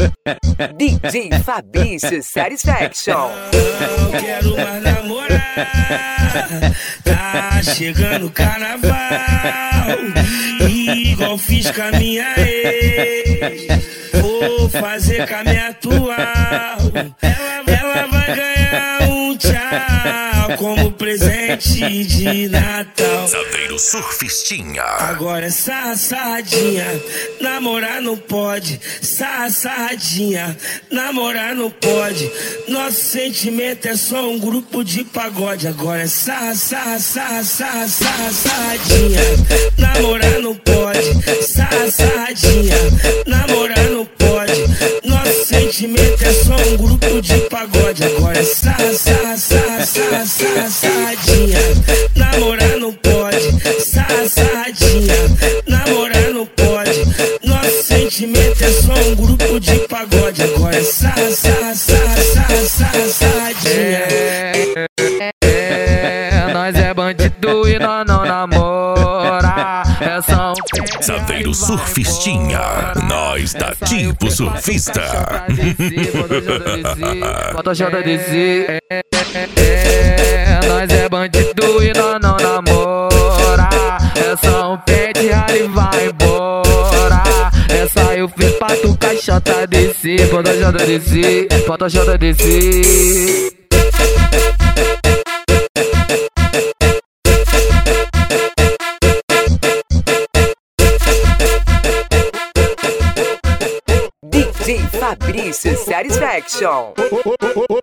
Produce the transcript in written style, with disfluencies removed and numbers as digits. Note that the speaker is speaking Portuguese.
DJ Fabrício Satisfaction. Não quero mais namorar. Tá chegando o carnaval, igual fiz com a minha ex. Vou fazer com a minha atual. Ela vai ganhar um tchau como presente de Natal. Zaveiro Surfistinha. Agora é sarradinha, namorar não pode. Sarradinha, namorar não pode. Nosso sentimento é só um grupo de pagode. Agora é sarradinha, namorar não pode. Sarradinha, namorar não pode. Nosso sentimento é só um grupo de pagode. Agora é sarradinha, namorar não pode. Sarradinha, namorar não pode. Nosso sentimento é só um grupo de pagode. Agora é sarradinha. Nós é bandido e nós não namora. É só Zaveiro Surfistinha. Nós tá tipo surfista. Bota a chata de si. Nós é bandido e nós não namora. É só um pente e vai embora. Essa eu fiz pra tu caixota de si. Bota a chata de si. Bota a chata de si. DJ Fabrício Satisfaction.